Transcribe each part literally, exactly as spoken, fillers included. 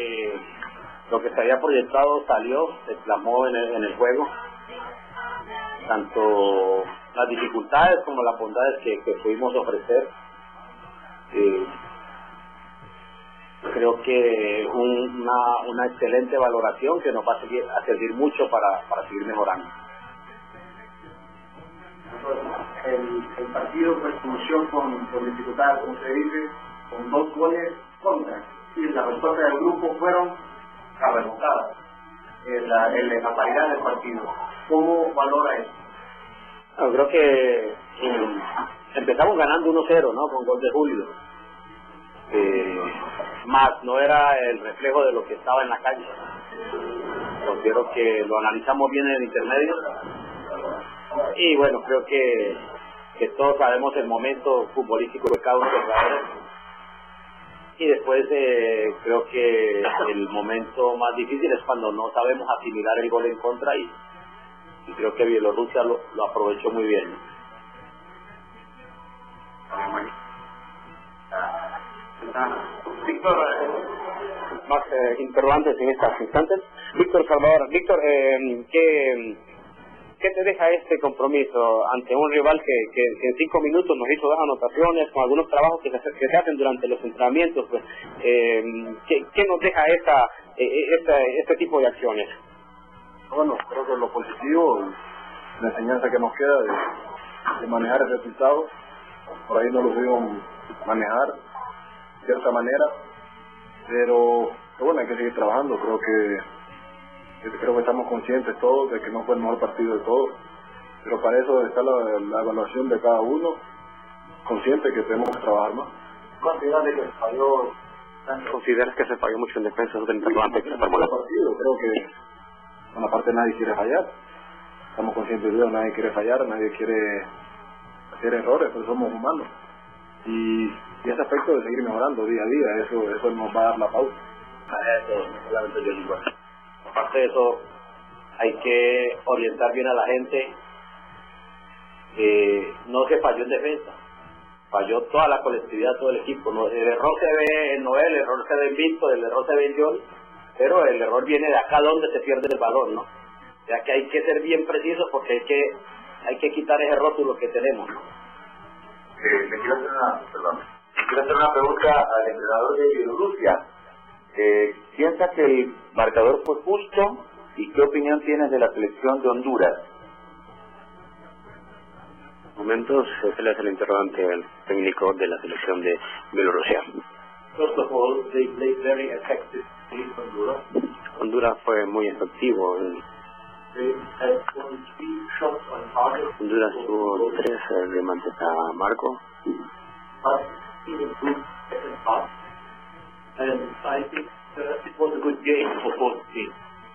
Eh, lo que se había proyectado salió, se plasmó en el, en el juego, tanto las dificultades como las bondades que, que pudimos ofrecer. Eh, creo que un, una, una excelente valoración que nos va a, seguir, a servir mucho para, para seguir mejorando. El, el partido pues concluyó con, con dificultades, como se dice, con dos goles contra, y la respuesta del grupo fueron a remontada en la, en la paridad del partido. ¿Cómo valora eso? No, creo que eh, empezamos ganando uno cero, ¿no? Con gol de Julio. Eh, más no era el reflejo de lo que estaba en la calle. Considero que lo analizamos bien en el intermedio y bueno, creo que, que todos sabemos el momento futbolístico de cada uno de los jugadores y después eh, creo que el momento más difícil es cuando no sabemos asimilar el gol en contra y, y creo que Bielorrusia lo, lo aprovechó muy bien. Víctor, más eh, interrogantes en estos instantes. Víctor Salvador, Víctor, eh, ¿qué, ¿qué te deja este compromiso ante un rival que, que, que en cinco minutos nos hizo dos anotaciones con algunos trabajos que se, que se hacen durante los entrenamientos? Pues, eh, ¿qué, ¿Qué nos deja esta, eh, esta, este tipo de acciones? Bueno, creo que lo positivo, la enseñanza que nos queda de, de manejar el resultado, por ahí no lo pudimos manejar de cierta manera, pero, pero bueno, hay que seguir trabajando. Creo que creo que estamos conscientes todos de que no fue el mejor partido de todos, pero para eso está la, la evaluación de cada uno, consciente que tenemos que trabajar más. ¿Consideras que se falló? ¿Consideras que se falló mucho en defensa del interrogante que se formó? Partido, creo que por una parte nadie quiere fallar, estamos conscientes de eso, nadie quiere fallar, nadie quiere hacer errores, pero somos humanos. Y, y ese aspecto de seguir mejorando día a día, eso eso nos va a dar la pauta. Eso, solamente yo digo. Aparte de eso, hay que orientar bien a la gente. Eh, no se falló en defensa, falló toda la colectividad, todo el equipo. No, el error se ve en Noel, el error se ve en Víctor, el error se ve en John, pero el error viene de acá donde se pierde el balón, ¿no? O sea que hay que ser bien precisos porque hay que hay que quitar ese rótulo que tenemos, ¿no? Eh, le quiero hacer una, perdón, le quiero hacer una pregunta al entrenador de Bielorrusia. Eh, ¿Piensa que el marcador fue justo y qué opinión tienes de la selección de Honduras? Momentos, él es el interrogante el técnico de la selección de Bielorrusia. First of all, they played very effective in Honduras. Honduras fue muy efectivo. They had only three shots on target. Honduras tuvo tres eh, remates a marco. But he improved second half. And I think uh, it was a good game for both teams.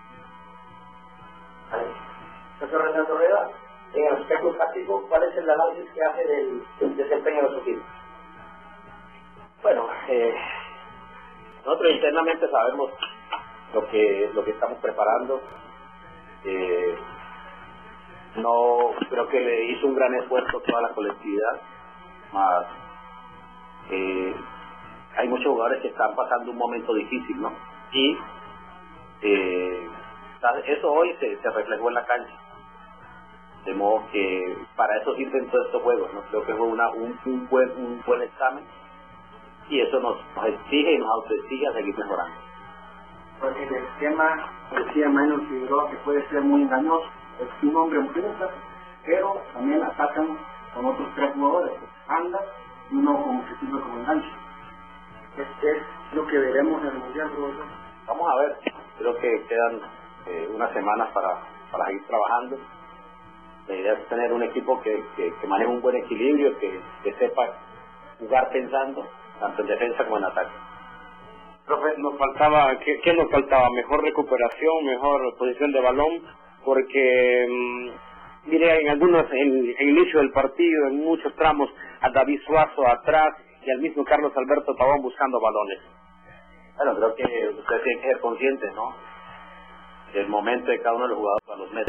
Profesor Renato Rueda, en el aspecto táctico, ¿cuál es el análisis que hace del, del desempeño de su equipo? Bueno, eh, nosotros internamente sabemos lo que lo que estamos preparando. Eh, no creo que le hizo un gran esfuerzo toda la colectividad, más eh, hay muchos jugadores que están pasando un momento difícil, ¿no? Y eh, eso hoy se, se reflejó en la cancha, de modo que para eso sirven todos estos juegos, ¿no? Creo que fue una, un, un buen un buen examen y eso nos, nos exige y nos autoexige a seguir mejorando. Porque el esquema decía Manuel Figueroa que puede ser muy engañoso, es un hombre muy fuerte, pero también atacan con otros tres jugadores, anda y uno como que sirve como enganche. Este es lo que veremos en el Mundial, profesor. Vamos a ver, creo que quedan eh, unas semanas para, para seguir trabajando. La idea es tener un equipo que, que, que maneje un buen equilibrio, que, que sepa jugar pensando, tanto en defensa como en ataque. Profe, nos faltaba, ¿qué, ¿qué nos faltaba? Mejor recuperación, mejor posición de balón, porque mmm, mire, en algunos, en, en el inicio del partido, en muchos tramos, a David Suazo atrás y al mismo Carlos Alberto Pavón buscando balones. Bueno, creo que ustedes tienen que ser conscientes, ¿no? El momento de cada uno de los jugadores a los meses.